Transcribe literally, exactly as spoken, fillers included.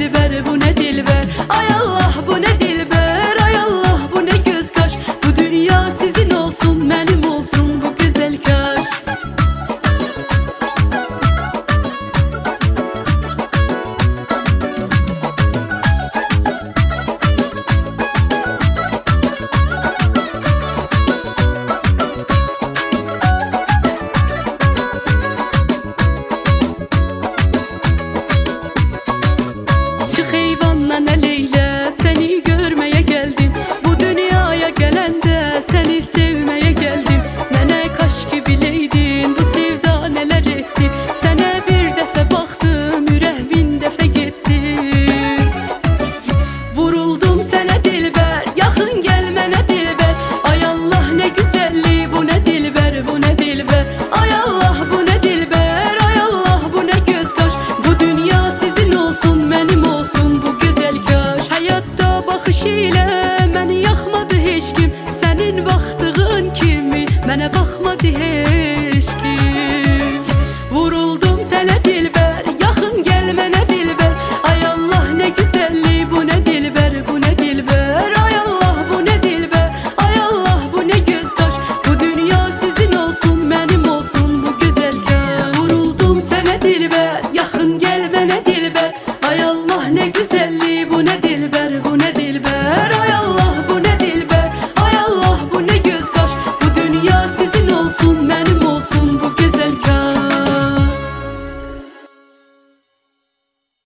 dilber, bu ne dilber? Ay Allah, bu ne dilber? Ay Allah, bu ne göz kaş? Bu dünya sizin olsun, benim olsun bu güzel kaş. Çık eyvandan eleyle, seni görmeye geldim. Bu dünyaya gelende seni sevmeye geldim. Mene kaş gibi leydin, bu sevda neler etti. Sana bir defa baktım, ürək bin defa gitti. Vuruldum sana dilber, yakın gel mənə dilber. Ay Allah, ne güzelliği, bu ne dilber, bu ne dilber? Ay Allah, bu ne dilber? Ay Allah, bu ne göz kaş? Bu dünya sizin olsun, benim olsun bu güzel kaş. Hayatta baxış ilə məni yaxmadı heç kim. Sənin baxdığın kimi mənə baxmadı heç